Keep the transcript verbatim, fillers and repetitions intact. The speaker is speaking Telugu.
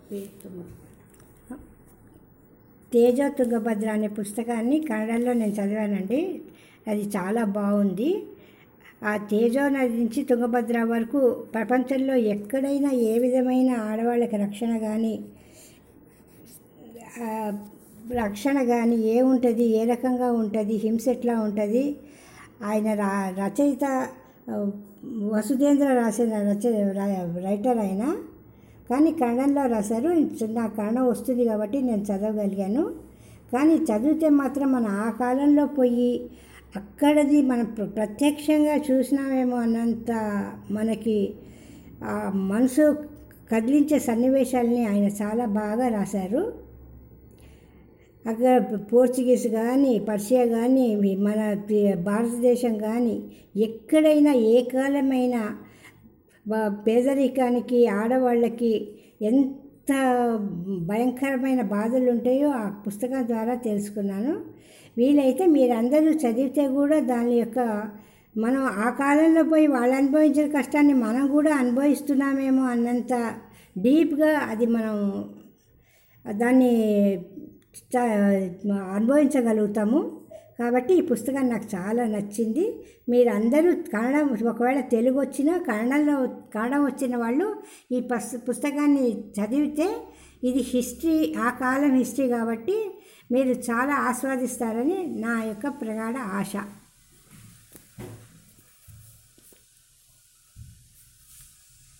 తేజ తుంగభద్ర అనే పుస్తకాన్ని కన్నడలో నేను చదివానండి. అది చాలా బాగుంది. ఆ తేజ నది నుంచి తుంగభద్ర వరకు ప్రపంచంలో ఎక్కడైనా ఏ విధమైన ఆడవాళ్ళకి రక్షణ కానీ రక్షణ కానీ ఏ ఉంటుంది, ఏ రకంగా ఉంటుంది, హింస ఎట్లా ఉంటుంది. ఆయన రా రచయిత వసుధేంద్ర రాసిన రచ రైటర్ అయినా కానీ కన్నడంలో రాశారు. నాకు కన్నడం వస్తుంది కాబట్టి నేను చదవగలిగాను. కానీ చదివితే మాత్రం మనం ఆ కాలంలో పోయి అక్కడది మనం ప్రత్యక్షంగా చూసినామేమో అన్నంత మనకి మనసు కదిలించే సన్నివేశాలని ఆయన చాలా బాగా రాశారు. అక్కడ పోర్చుగీస్ కానీ పర్షియా కానీ మన భారతదేశం కానీ ఎక్కడైనా ఏ కాలమైనా పేదరికానికి ఆడవాళ్ళకి ఎంత భయంకరమైన బాధలు ఉంటాయో ఆ పుస్తకం ద్వారా తెలుసుకున్నాను. వీలైతే మీరందరూ చదివితే కూడా దాని యొక్క మనం ఆ కాలంలో పోయి వాళ్ళు అనుభవించిన కష్టాన్ని మనం కూడా అనుభవిస్తున్నామేమో అన్నంత డీప్గా అది మనం దాన్ని అనుభవించగలుగుతాము. కాబట్టి ఈ పుస్తకం నాకు చాలా నచ్చింది. మీరందరూ కన్నడం ఒకవేళ తెలుగు వచ్చినా కన్నడంలో కన్నడం వచ్చిన వాళ్ళు ఈ పుస్తకాన్ని చదివితే ఇది హిస్టరీ, ఆ కాలం హిస్టరీ కాబట్టి మీరు చాలా ఆస్వాదిస్తారని నా యొక్క ప్రగాఢ ఆశ.